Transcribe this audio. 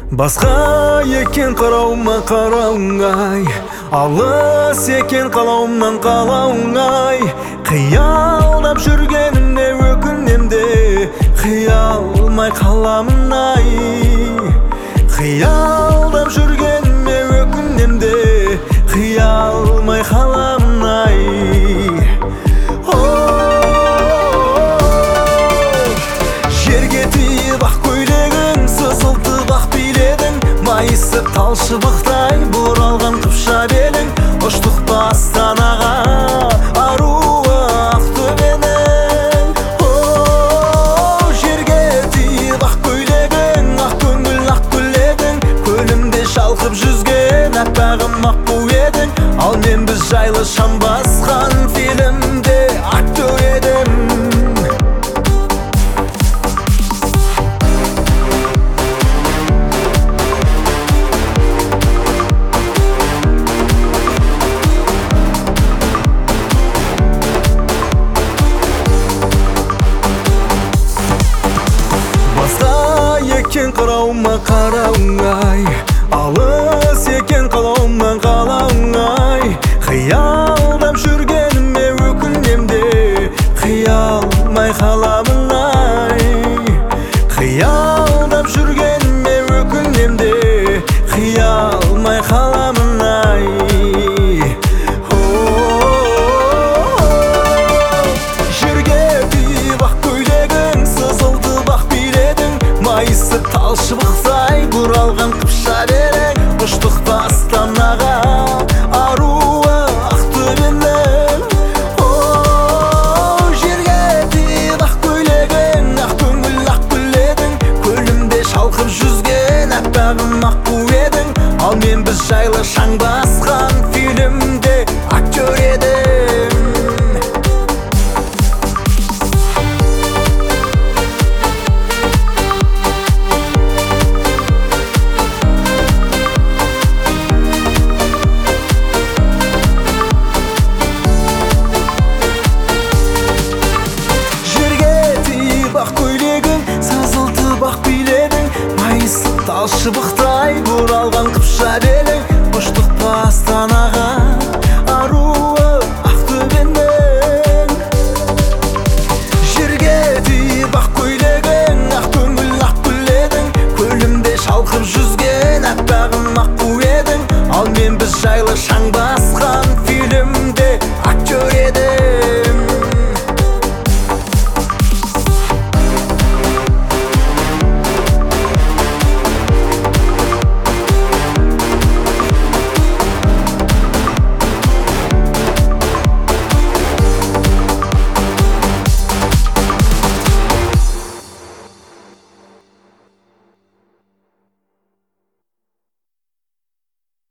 Басқа екен қарауыма қарауыңай, алыс екен қалауымнан қалауыңай. Қиялдап жүргенімде өкінемде, қиялмай қаламын ай. Қиялдап жүргеніме өкінемде, қиялмай қаламын ай. Жерге тиіп ақ көйлегің, сызылтып ақ биледің, майысып талшыбықтай бұралған қыпша белің. Ұштық па Астанаға, аруы Ақтөбенің. Жерге тиіп ақ көйлегің, ақ көңіл ақ гүледің, көлімде шалқып жүзген аппағым аққу едің. Ал мен біз жайлы шам басқан фильмде актер едім. Екен қарауыма қарауыңай, алыс екен қалауымнан қалауыңай. Қиялдап жүргеніме өкінемде, қиялмай қаламын ай. Қиялдап жүргеніме өкінемде, қиялмай қаламын ай. Жерге тиіп ақ көйлегің, сызылтып ақ биледің, майысып талшыбықтай бұралған қыпша белің. Ұштық па Астанаға, аруы Ақтөбенің. Жерге тиіп ақ көйлегің, ақ көңіл ақ гүледің, көлімде шалқып жүзген аппағым аққу едің. Ал мен біз жайлы шаң басқан фильмде актер едім. Талшыбықтай бұралған қыпша белің. Ұштық па Астанаға, аруы Ақтөбенің. Жерге тиіп ақ көйлегің, ақ көңіл ақ гүледің, көлімде шалқып жүзген аппағым аққу едің. Ал мен біз жайлы шаң